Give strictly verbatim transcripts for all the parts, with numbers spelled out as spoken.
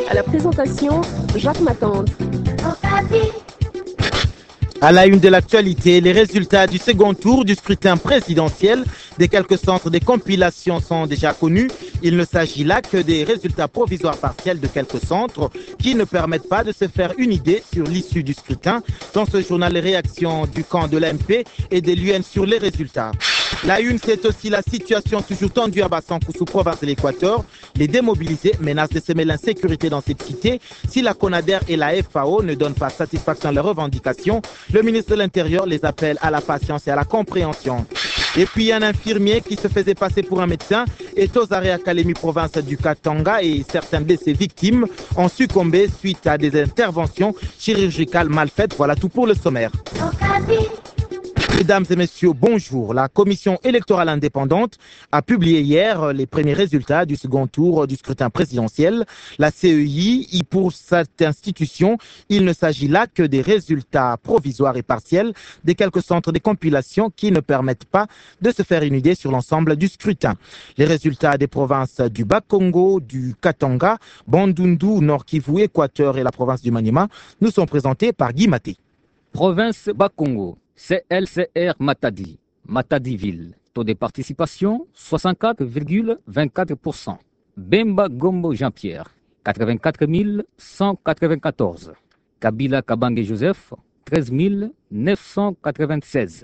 À la présentation, Jacques Matante. À la une de l'actualité, les résultats du second tour du scrutin présidentiel des quelques centres de compilation sont déjà connus. Il ne s'agit là que des résultats provisoires partiels de quelques centres qui ne permettent pas de se faire une idée sur l'issue du scrutin. Dans ce journal, les réactions du camp de l'A M P et de l'U N sur les résultats. La une, c'est aussi la situation toujours tendue à Bassankoussou, province de l'Équateur. Les démobilisés menacent de semer l'insécurité dans cette cité si la CONADER et la F A O ne donnent pas satisfaction à leurs revendications. Le ministre de l'Intérieur les appelle à la patience et à la compréhension. Et puis un infirmier qui se faisait passer pour un médecin est aux arrêts à Kalemi, province du Katanga, et certains de ses victimes ont succombé suite à des interventions chirurgicales mal faites. Voilà tout pour le sommaire. Mesdames et messieurs, bonjour. La commission électorale indépendante a publié hier les premiers résultats du second tour du scrutin présidentiel. La C E I, pour cette institution, il ne s'agit là que des résultats provisoires et partiels des quelques centres de compilation qui ne permettent pas de se faire une idée sur l'ensemble du scrutin. Les résultats des provinces du Bas-Congo, du Katanga, Bandundu, Nord Kivu, Équateur et la province du Maniema nous sont présentés par Guy Maté. Province Bas-Congo. C L C R Matadi, Matadi-Ville. Taux de participation soixante-quatre virgule vingt-quatre pour cent. Bemba Gombo Jean-Pierre, quatre-vingt-quatre mille cent quatre-vingt-quatorze. Kabila Kabange Joseph, treize mille neuf cent quatre-vingt-seize.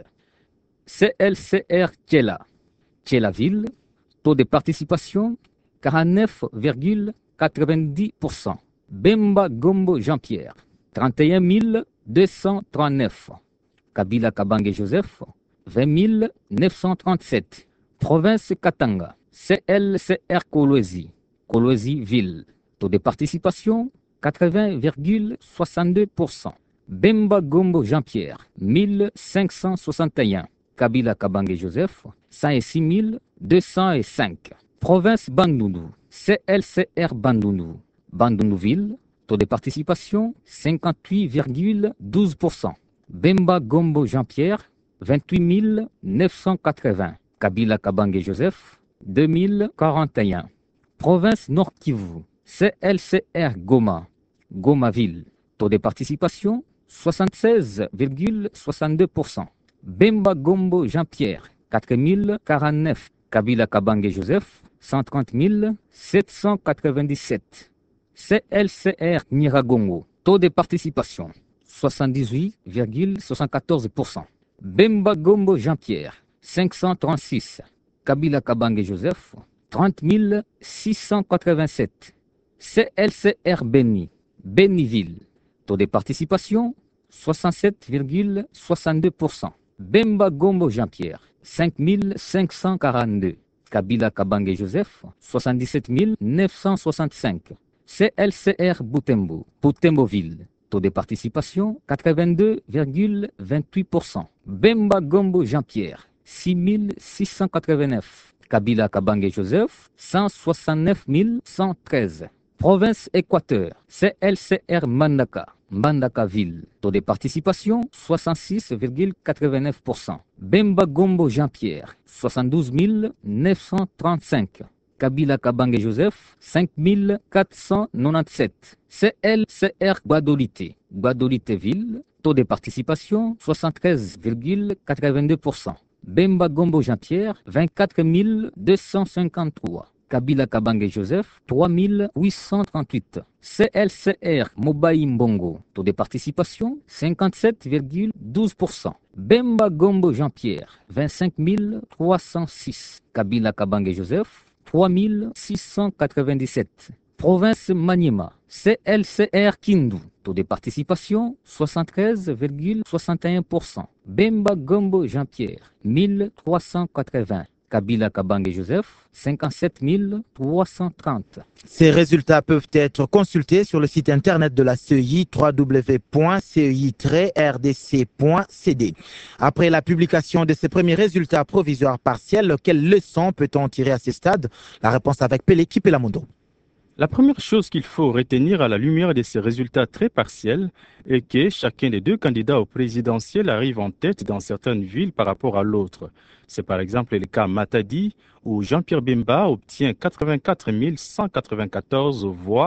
C L C R Tchela, Tchela-Ville. Taux de participation quarante-neuf virgule quatre-vingt-dix pour cent. Bemba Gombo Jean-Pierre, trente et un mille deux cent trente-neuf. Kabila Kabange Joseph, vingt mille neuf cent trente-sept. Province Katanga, C L C R Kolwezi, Kolwezi Ville. Taux de participation, quatre-vingts virgule soixante-deux pour cent. Bemba Gombo Jean-Pierre, mille cinq cent soixante et un. Kabila Kabange Joseph, cent six mille deux cent cinq. Province Bandundu, C L C R Bandundu, Bandundu Ville. Taux de participation, cinquante-huit virgule douze pour cent. Bemba Gombo Jean-Pierre, vingt-huit mille neuf cent quatre-vingts. Kabila Kabange Joseph, deux mille quarante et un. Province Nord Kivu, C L C R Goma, Goma Ville. Taux de participation, soixante-seize virgule soixante-deux pour cent. Bemba Gombo Jean-Pierre, quatre mille quarante-neuf. Kabila Kabange Joseph, cent trente mille sept cent quatre-vingt-dix-sept. C L C R Niragongo. Taux de participation, soixante-dix-huit virgule soixante-quatorze pour cent. Bemba Gombo Jean-Pierre, cinq cent trente-six. Kabila Kabange Joseph, trente mille six cent quatre-vingt-sept. C L C R Beni, Beniville. Taux de participation, soixante-sept virgule soixante-deux pour cent. Bemba Gombo Jean-Pierre, cinq mille cinq cent quarante-deux. Kabila Kabange Joseph, soixante-dix-sept mille neuf cent soixante-cinq. C L C R Butembo, Butembo-Ville. Taux de participation, quatre-vingt-deux virgule vingt-huit pour cent. Bemba Gombo Jean-Pierre, six mille six cent quatre-vingt-neuf. Kabila Kabange Joseph, cent soixante-neuf mille cent treize. Province Équateur, C L C R Mandaka, Mandaka-Ville. Taux de participation, soixante-six virgule quatre-vingt-neuf pour cent. Bemba Gombo Jean-Pierre, soixante-douze mille neuf cent trente-cinq. Kabila Kabange Joseph, cinq mille quatre cent quatre-vingt-dix-sept. C L C R Guadolite, Guadolite-Ville. Taux de participation, soixante-treize virgule quatre-vingt-deux pour cent. Bemba Gombo Jean-Pierre, vingt-quatre mille deux cent cinquante-trois. Kabila Kabange Joseph, trois mille huit cent trente-huit. C L C R Mobaï Mbongo. Taux de participation, cinquante-sept virgule douze pour cent. Bemba Gombo Jean-Pierre, vingt-cinq mille trois cent six. Kabila Kabange Joseph, trois mille six cent quatre-vingt-dix-sept. Province Maniema, C L C R Kindu. Taux de participation, soixante-treize virgule soixante et un pour cent. Bemba Gombo Jean-Pierre, mille trois cent quatre-vingts. Kabila Kabange Joseph, cinquante-sept mille trois cent trente. Ces résultats peuvent être consultés sur le site internet de la C E I, w w w point c e i tiret r d c point c d. Après la publication de ces premiers résultats provisoires partiels, quelles leçons peut-on tirer à ce stade? La réponse avec Peleki Pelamondo. La première chose qu'il faut retenir à la lumière de ces résultats très partiels est que chacun des deux candidats au présidentiel arrive en tête dans certaines villes par rapport à l'autre. C'est par exemple le cas Matadi où Jean-Pierre Bemba obtient quatre-vingt-quatre mille cent quatre-vingt-quatorze voix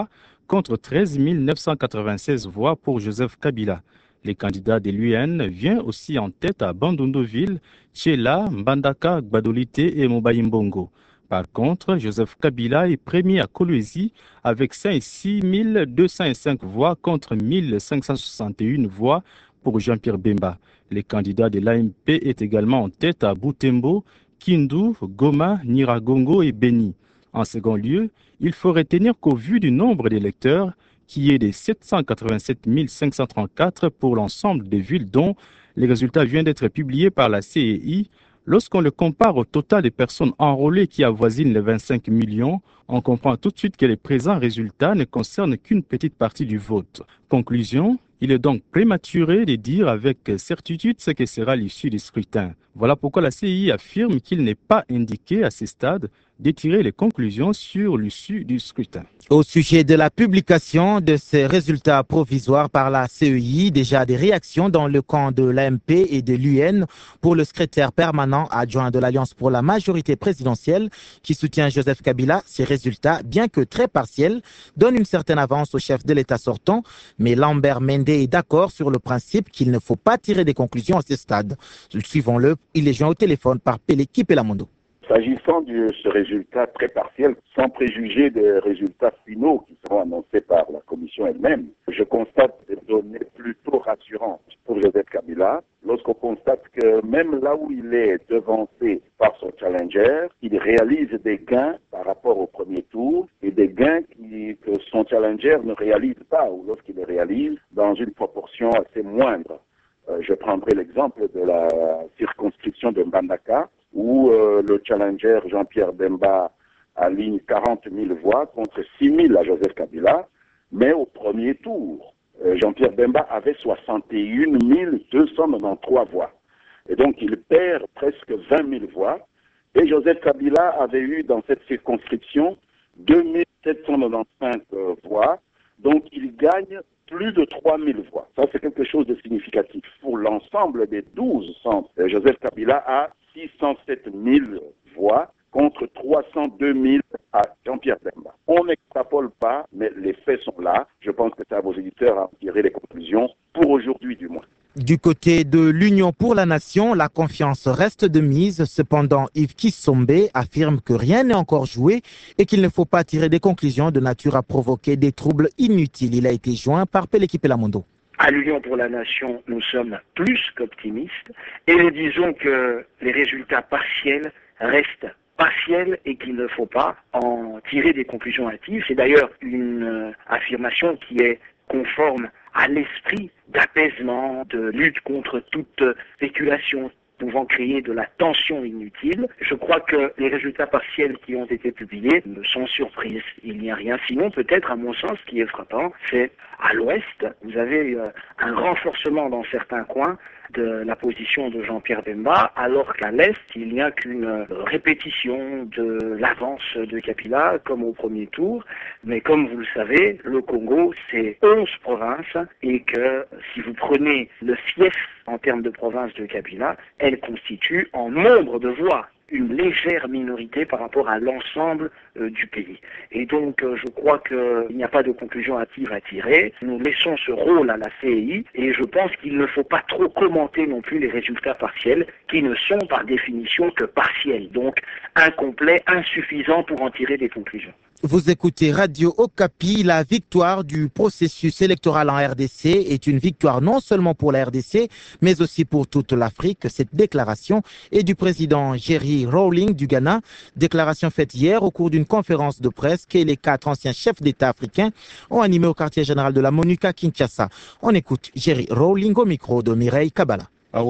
contre treize mille neuf cent quatre-vingt-seize voix pour Joseph Kabila. Les candidats de l'U N viennent aussi en tête à Bandundu-Ville, Tchela, Mbandaka, Gbadolite et Mobayimbongo. Par contre, Joseph Kabila est premier à Kolwezi avec six mille deux cent cinq voix contre mille cinq cent soixante et une voix pour Jean-Pierre Bemba. Les candidats de l'A M P est également en tête à Butembo, Kindu, Goma, Nyiragongo et Beni. En second lieu, il faut retenir qu'au vu du nombre d'électeurs, qui est de sept cent quatre-vingt-sept mille cinq cent trente-quatre pour l'ensemble des villes dont les résultats viennent d'être publiés par la C E I, lorsqu'on le compare au total des personnes enrôlées qui avoisinent les vingt-cinq millions, on comprend tout de suite que les présents résultats ne concernent qu'une petite partie du vote. Conclusion, il est donc prématuré de dire avec certitude ce que sera l'issue du scrutin. Voilà pourquoi la C E I affirme qu'il n'est pas indiqué à ce stade de tirer les conclusions sur l'issue du scrutin. Au sujet de la publication de ces résultats provisoires par la C E I, déjà des réactions dans le camp de l'A M P et de l'U N pour le secrétaire permanent adjoint de l'Alliance pour la majorité présidentielle qui soutient Joseph Kabila. Ces résultats, bien que très partiels, donnent une certaine avance au chef de l'État sortant, mais Lambert Mende est d'accord sur le principe qu'il ne faut pas tirer des conclusions à ce stade. Suivons-le, il est joint au téléphone par Peleki Pelamondo. S'agissant de ce résultat très partiel, sans préjuger des résultats finaux qui seront annoncés par la Commission elle-même, je constate des données plutôt rassurantes pour Joseph Kabila, lorsqu'on constate que même là où il est devancé par son challenger, il réalise des gains par rapport au premier tour et des gains qui, que son challenger ne réalise pas ou lorsqu'il les réalise dans une proportion assez moindre. Euh, je prendrai l'exemple de la circonscription de Mbandaka, où euh, le challenger Jean-Pierre Bemba aligne quarante mille voix contre six mille à Joseph Kabila, mais au premier tour, euh, Jean-Pierre Bemba avait soixante et une mille deux cent quatre-vingt-treize voix. Et donc il perd presque vingt mille voix. Et Joseph Kabila avait eu dans cette circonscription deux mille sept cent quatre-vingt-quinze euh, voix, donc il gagne plus de trois mille voix. Ça, c'est quelque chose de significatif. Pour l'ensemble des douze centres, euh, Joseph Kabila a six cent sept mille voix contre trois cent deux mille à Jean-Pierre Bemba. On n'extrapole pas, mais les faits sont là. Je pense que c'est à vos éditeurs à tirer les conclusions, pour aujourd'hui du moins. Du côté de l'Union pour la Nation, la confiance reste de mise. Cependant, Yves Kissombe affirme que rien n'est encore joué et qu'il ne faut pas tirer des conclusions de nature à provoquer des troubles inutiles. Il a été joint par Peleki Pelamondo. À l'Union pour la Nation, nous sommes plus qu'optimistes et nous disons que les résultats partiels restent partiels et qu'il ne faut pas en tirer des conclusions hâtives. C'est d'ailleurs une euh, affirmation qui est conforme à l'esprit d'apaisement, de lutte contre toute spéculation pouvant créer de la tension inutile. Je crois que les résultats partiels qui ont été publiés me sont surprises. Il n'y a rien, sinon peut-être à mon sens ce qui est frappant, c'est à l'ouest, vous avez euh, un renforcement dans certains coins de la position de Jean-Pierre Bemba, alors qu'à l'est, il n'y a qu'une euh, répétition de l'avance de Kabila, comme au premier tour. Mais comme vous le savez, le Congo, c'est onze provinces, et que si vous prenez le fief en termes de provinces de Kabila, elle constitue en nombre de voix une légère minorité par rapport à l'ensemble euh, du pays. Et donc, euh, je crois qu'il n'y a pas de conclusion hâtive à tirer. Nous laissons ce rôle à la C E I et je pense qu'il ne faut pas trop commenter non plus les résultats partiels qui ne sont par définition que partiels, donc incomplets, insuffisants pour en tirer des conclusions. Vous écoutez Radio Okapi. La victoire du processus électoral en R D C est une victoire non seulement pour la R D C, mais aussi pour toute l'Afrique. Cette déclaration est du président Jerry Rawlings du Ghana, déclaration faite hier au cours d'une conférence de presse que les quatre anciens chefs d'État africains ont animé au quartier général de la MONUC à Kinshasa. On écoute Jerry Rawlings au micro de Mireille Kabala.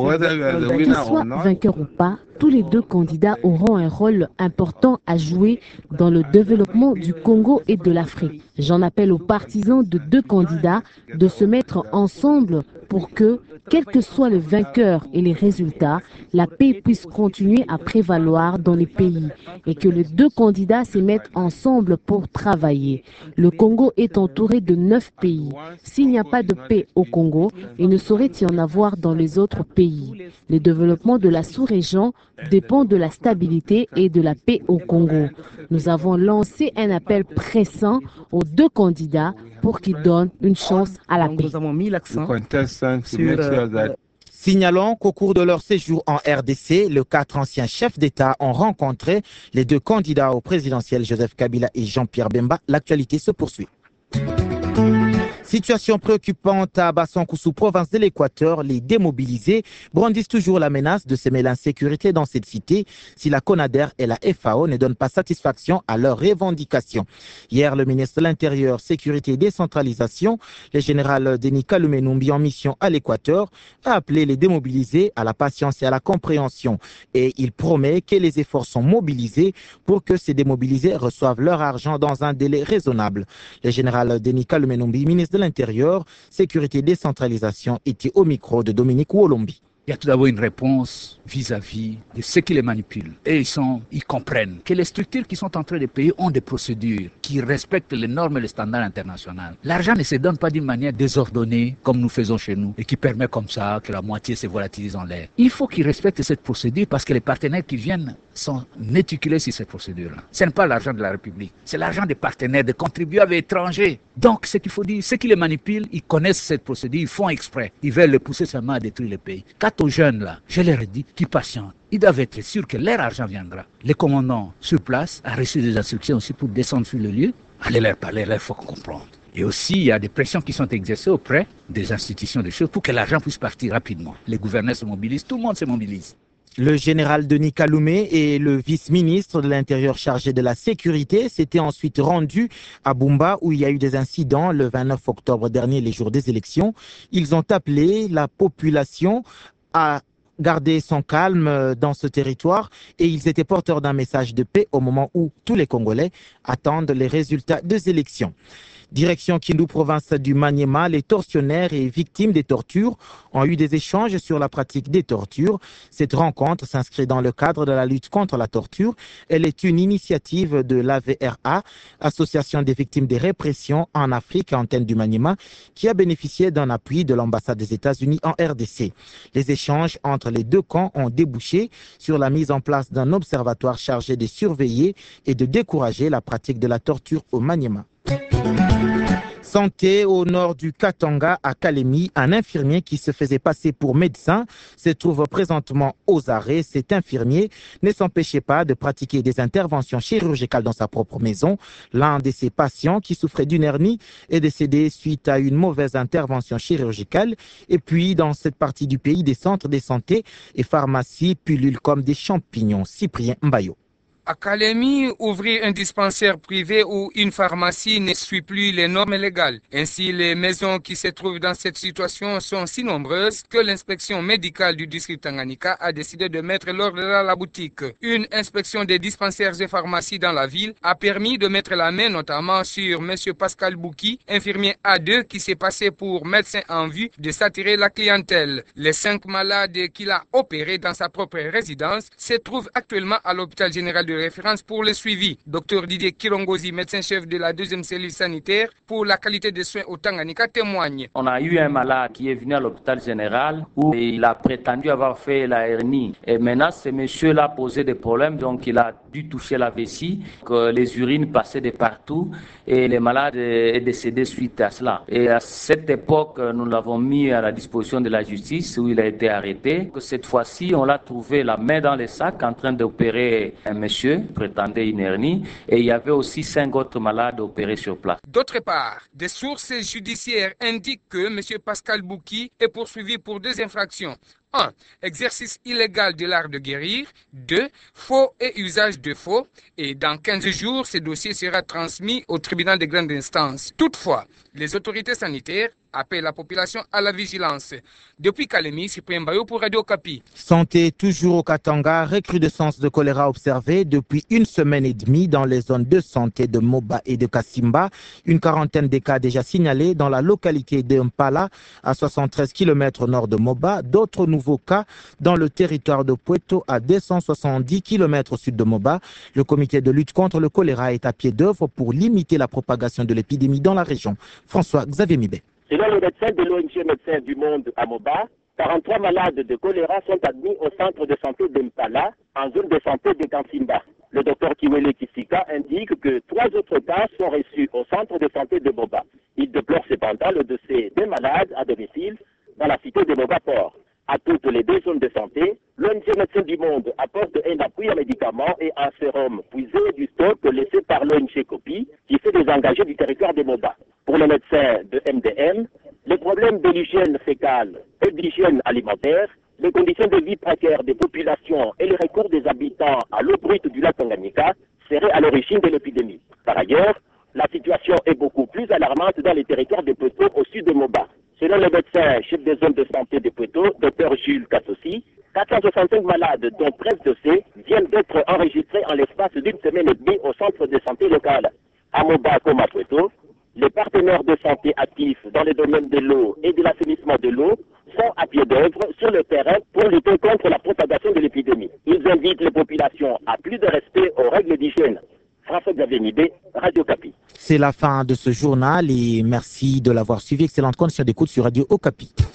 Qu'ils soient vainqueurs ou pas, tous les deux candidats auront un rôle important à jouer dans le développement du Congo et de l'Afrique. J'en appelle aux partisans de deux candidats de se mettre ensemble pour que, quel que soit le vainqueur et les résultats, la paix puisse continuer à prévaloir dans les pays et que les deux candidats se mettent ensemble pour travailler. Le Congo est entouré de neuf pays. S'il n'y a pas de paix au Congo, il ne saurait y en avoir dans les autres pays. Le développement de la sous-région dépend de la stabilité et de la paix au Congo. Nous avons lancé un appel pressant aux deux candidats pour qu'ils donnent une chance à la paix. Nous avons mis l'accent sur... Signalons qu'au cours de leur séjour en R D C, les quatre anciens chefs d'État ont rencontré les deux candidats au présidentiel, Joseph Kabila et Jean-Pierre Bemba. L'actualité se poursuit. Situation préoccupante à Bassankoussou, province de l'Équateur. Les démobilisés brandissent toujours la menace de semer l'insécurité dans cette cité si la CONADER et la F A O ne donnent pas satisfaction à leurs revendications. Hier, le ministre de l'Intérieur, Sécurité et Décentralisation, le général Denis Kalume Numbi, en mission à l'Équateur, a appelé les démobilisés à la patience et à la compréhension. Et il promet que les efforts sont mobilisés pour que ces démobilisés reçoivent leur argent dans un délai raisonnable. Le général Denis Kalume Numbi, ministre de l'Intérieur, Sécurité et Décentralisation, était au micro de Dominique Wolombi. Il y a tout d'abord une réponse vis-à-vis de ceux qui les manipulent. Et ils, sont, ils comprennent que les structures qui sont en train de payer ont des procédures qui respectent les normes et les standards internationaux. L'argent ne se donne pas d'une manière désordonnée comme nous faisons chez nous et qui permet comme ça que la moitié se volatilise en l'air. Il faut qu'ils respectent cette procédure parce que les partenaires qui viennent sont méticuleux sur cette procédure-là. Ce n'est pas l'argent de la République, c'est l'argent des partenaires, des contribuables étrangers. Donc ce qu'il faut dire, ceux qui les manipulent, ils connaissent cette procédure, ils font exprès. Ils veulent les pousser seulement à détruire le pays. Quant aux jeunes là, je leur ai dit qu'ils patientent. Ils doivent être sûrs que leur argent viendra. Le commandant sur place a reçu des instructions aussi pour descendre sur le lieu. Allez leur parler, là il faut comprendre. Et aussi, il y a des pressions qui sont exercées auprès des institutions de choses pour que l'argent puisse partir rapidement. Les gouverneurs se mobilisent, tout le monde se mobilise. Le général Denis Kalume et le vice-ministre de l'Intérieur chargé de la sécurité s'étaient ensuite rendus à Bumba où il y a eu des incidents le vingt-neuf octobre dernier, les jours des élections. Ils ont appelé la population à garder son calme dans ce territoire et ils étaient porteurs d'un message de paix au moment où tous les Congolais attendent les résultats des élections. Direction Kindu, province du Maniema, les tortionnaires et victimes des tortures ont eu des échanges sur la pratique des tortures. Cette rencontre s'inscrit dans le cadre de la lutte contre la torture. Elle est une initiative de l'A V R A, Association des victimes des répressions en Afrique, antenne du Maniema, qui a bénéficié d'un appui de l'ambassade des États-Unis en R D C. Les échanges entre les deux camps ont débouché sur la mise en place d'un observatoire chargé de surveiller et de décourager la pratique de la torture au Maniema. Santé au nord du Katanga, à Kalemi, un infirmier qui se faisait passer pour médecin se trouve présentement aux arrêts. Cet infirmier ne s'empêchait pas de pratiquer des interventions chirurgicales dans sa propre maison. L'un de ses patients qui souffrait d'une hernie est décédé suite à une mauvaise intervention chirurgicale. Et puis, dans cette partie du pays, des centres de santé et pharmacies pullulent comme des champignons. Cyprien Mbayo. À Kalemi, ouvrir un dispensaire privé ou une pharmacie ne suit plus les normes légales. Ainsi, les maisons qui se trouvent dans cette situation sont si nombreuses que l'inspection médicale du district Tanganyika a décidé de mettre l'ordre à la boutique. Une inspection des dispensaires et pharmacies dans la ville a permis de mettre la main notamment sur M. Pascal Bouki, infirmier A deux qui s'est passé pour médecin en vue de s'attirer la clientèle. Les cinq malades qu'il a opérés dans sa propre résidence se trouvent actuellement à l'hôpital général de référence pour le suivi. Docteur Didier Kirongozi, médecin-chef de la deuxième cellule sanitaire pour la qualité des soins au Tanganyika, témoigne. On a eu un malade qui est venu à l'hôpital général où il a prétendu avoir fait la hernie. Et maintenant, ce monsieur-là posé des problèmes, donc il a dû toucher la vessie, que les urines passaient de partout et le malade est décédé suite à cela. Et à cette époque, nous l'avons mis à la disposition de la justice où il a été arrêté. Cette fois-ci, on l'a trouvé la main dans les sacs en train d'opérer un monsieur prétendait une hernie et il y avait aussi cinq autres malades opérés sur place. D'autre part, des sources judiciaires indiquent que M. Pascal Bouki est poursuivi pour deux infractions. un. Exercice illégal de l'art de guérir. deux. Faux et usage de faux. Et dans quinze jours, ce dossier sera transmis au tribunal de grande instance. Toutefois, les autorités sanitaires appellent la population à la vigilance. Depuis Kalemi, Cyprien Mbayo pour Radio Kapi. Santé toujours au Katanga, recrudescence de choléra observée depuis une semaine et demie dans les zones de santé de Moba et de Kasimba. Une quarantaine de cas déjà signalés dans la localité de Mpala, à soixante-treize kilomètres au nord de Moba. D'autres nouveaux cas dans le territoire de Pueto, à deux cent soixante-dix kilomètres au sud de Moba. Le comité de lutte contre le choléra est à pied d'œuvre pour limiter la propagation de l'épidémie dans la région. François-Xavier Mibé. Selon le médecin de l'O N G Médecins du Monde à Moba, quarante-trois malades de choléra sont admis au centre de santé d'Mpala, en zone de santé de Kansimba. Le docteur Kiwele Kisika indique que trois autres cas sont reçus au centre de santé de Boba. Il déplore cependant le décès des malades à domicile dans la cité de Boba-Port. À toutes les deux zones de santé, l'O N G Médecins du Monde apporte un appui en médicaments et en sérum puisé du stock laissé par l'O N G Copi, qui s'est désengagé du territoire de Moba. Pour les médecins de M D M, les problèmes de l'hygiène fécale et de l'hygiène alimentaire, les conditions de vie précaires des populations et le recours des habitants à l'eau brute du lac Tanganyika seraient à l'origine de l'épidémie. Par ailleurs, la situation est beaucoup plus alarmante dans les territoires de Puerto au sud de Moba. Selon le médecin chef des zones de santé de Puerto, docteur Jules Kassossi, quatre cent soixante-cinq malades, dont treize dossiers, viennent d'être enregistrés en l'espace d'une semaine et demie au centre de santé local. À Moba comme à Puerto, les partenaires de santé actifs dans les domaines de l'eau et de l'assainissement de l'eau sont à pied d'œuvre sur le terrain pour lutter contre la propagation de l'épidémie. Ils invitent les populations à plus de respect aux règles d'hygiène. François-Xavier Nibé, Radio Okapi. C'est la fin de ce journal et merci de l'avoir suivi. Excellente condition d'écoute sur Radio Okapi.